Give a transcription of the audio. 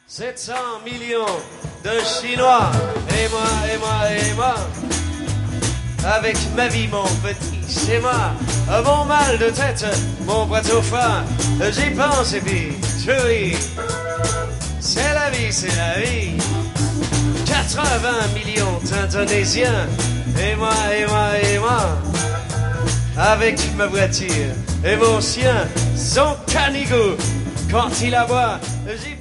700 millions de Chinois, et moi, et moi, et moi, avec ma vie, mon petit, c'est moi, mon mal de tête, mon bras au foie, j'y pense et puis je ris. C'est la vie, c'est la vie. 80 millions d'Indonésiens, et moi, et moi, et moi, avec ma voiture et mon chien, son canigo, quand il aboie, j'y